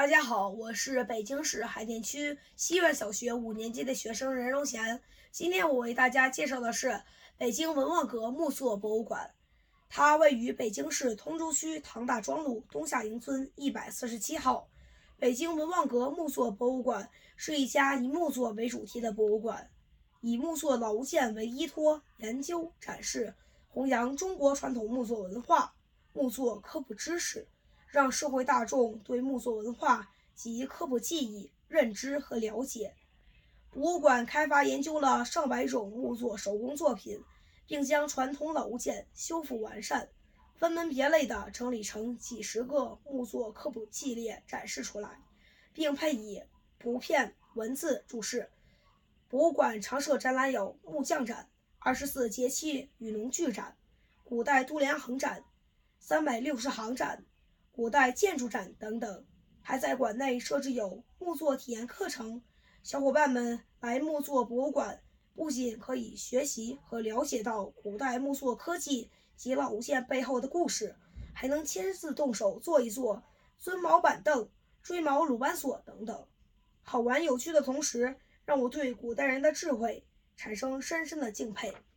大家好，我是北京市海淀区西苑小学5年级的学生任荣贤。今天我为大家介绍的是北京文望阁木塑博物馆，它位于北京市通州区唐大庄路东夏营村147号。北京文望阁木塑博物馆是一家以木作为主题的博物馆，以木塑老物件为依托，研究、展示、弘扬中国传统木作文化、木作科普知识，让社会大众对木作文化及科普技艺认知和了解。博物馆开发研究了上百种木作手工作品，并将传统老物件修复完善，分门别类地整理成几十个木作科普系列展示出来，并配以图片、文字注释。博物馆常设展览有木匠展、24节气与农具展、古代度量衡展、360行展、古代建筑展等等，还在馆内设置有木作体验课程。小伙伴们来木作博物馆，不仅可以学习和了解到古代木作科技及老物件背后的故事，还能亲自动手做一做尊毛板凳、锥毛鲁班锁等等。好玩有趣的同时，让我对古代人的智慧产生深深的敬佩。